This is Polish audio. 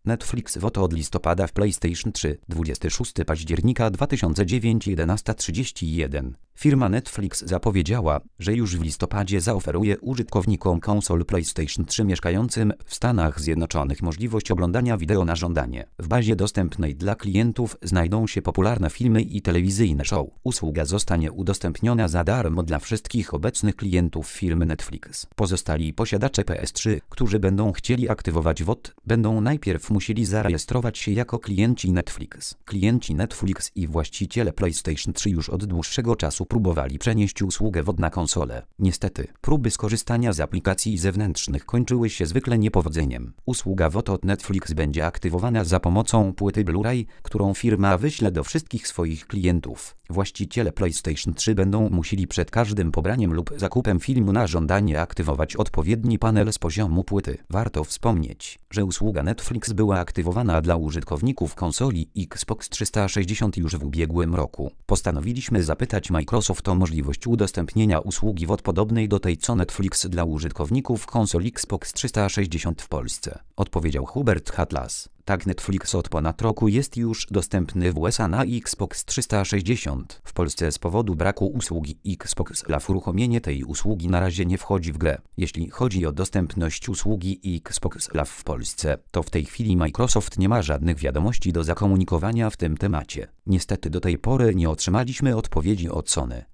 Netflix VOD od listopada w PlayStation 3, 26 października 2009 11:31. Firma Netflix zapowiedziała, że już w listopadzie zaoferuje użytkownikom konsol PlayStation 3 mieszkającym w Stanach Zjednoczonych możliwość oglądania wideo na żądanie. W bazie dostępnej dla klientów znajdą się popularne filmy i telewizyjne show. Usługa zostanie udostępniona za darmo dla wszystkich obecnych klientów firmy Netflix. Pozostali posiadacze PS3, którzy będą chcieli aktywować VOD, będą najpierw musieli zarejestrować się jako klienci Netflix. Klienci Netflix i właściciele PlayStation 3 już od dłuższego czasu próbowali przenieść usługę VOD na konsolę. Niestety, próby skorzystania z aplikacji zewnętrznych kończyły się zwykle niepowodzeniem. Usługa VOD od Netflix będzie aktywowana za pomocą płyty Blu-ray, którą firma wyśle do wszystkich swoich klientów. Właściciele PlayStation 3 będą musieli przed każdym pobraniem lub zakupem filmu na żądanie aktywować odpowiedni panel z poziomu płyty. Warto wspomnieć, że usługa Netflix była aktywowana dla użytkowników konsoli Xbox 360 już w ubiegłym roku. Postanowiliśmy zapytać Microsoft o możliwość udostępnienia usługi VOD podobnej do tej co Netflix dla użytkowników konsol Xbox 360 w Polsce. Odpowiedział Hubert Hatlas. Tak, Netflix od ponad roku jest już dostępny w USA na Xbox 360. W Polsce z powodu braku usługi Xbox Live uruchomienie tej usługi na razie nie wchodzi w grę. Jeśli chodzi o dostępność usługi Xbox Live w Polsce, to w tej chwili Microsoft nie ma żadnych wiadomości do zakomunikowania w tym temacie. Niestety do tej pory nie otrzymaliśmy odpowiedzi od Sony.